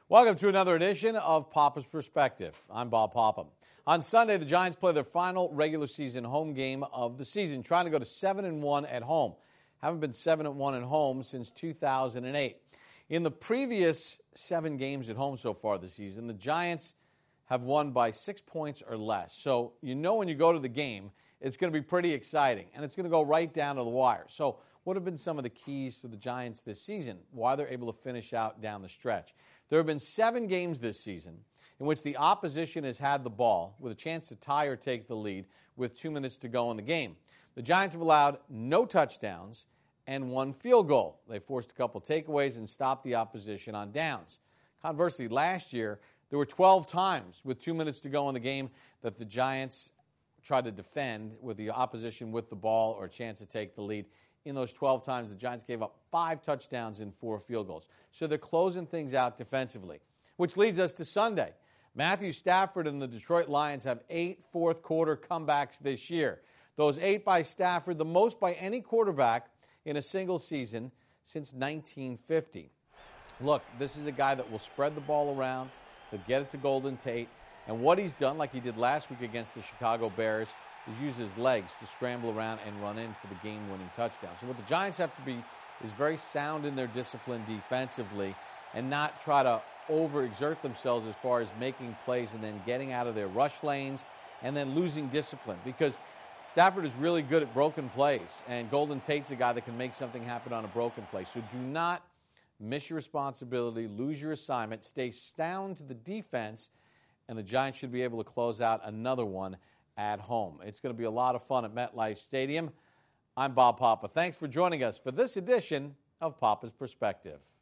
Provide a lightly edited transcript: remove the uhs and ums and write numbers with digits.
Welcome to another edition of Papa's Perspective. I'm Bob Papa. On Sunday, the Giants play their final regular season home game of the season, trying to go to 7-1 at home. Haven't been 7-1 at home since 2008. In the previous 7 games at home so far this season, the Giants have won by 6 points or less. So you know when you go to the game, it's going to be pretty exciting, and it's going to go right down to the wire. So what have been some of the keys to the Giants this season? Why they're able to finish out down the stretch? There have been 7 games this season in which the opposition has had the ball with a chance to tie or take the lead with 2 minutes to go in the game. The Giants have allowed no touchdowns and 1 field goal. They forced a couple takeaways and stopped the opposition on downs. Conversely, last year, there were 12 times with 2 minutes to go in the game that the Giants tried to defend with the opposition with the ball or a chance to take the lead. In those 12 times, the Giants gave up 5 touchdowns and 4 field goals. So they're closing things out defensively, which leads us to Sunday. Matthew Stafford and the Detroit Lions have 8 fourth-quarter comebacks this year. Those 8 by Stafford, the most by any quarterback in a single season since 1950. Look, this is a guy that will spread the ball around, he'll get it to Golden Tate, and what he's done, like he did last week against the Chicago Bears, is use his legs to scramble around and run in for the game-winning touchdown. So what the Giants have to be is very sound in their discipline defensively and not try to overexert themselves as far as making plays and then getting out of their rush lanes and then losing discipline, because Stafford is really good at broken plays, and Golden Tate's a guy that can make something happen on a broken play. So do not miss your responsibility, lose your assignment, stay sound to the defense, and the Giants should be able to close out another one at home. It's going to be a lot of fun at MetLife Stadium. I'm Bob Papa. Thanks for joining us for this edition of Papa's Perspective.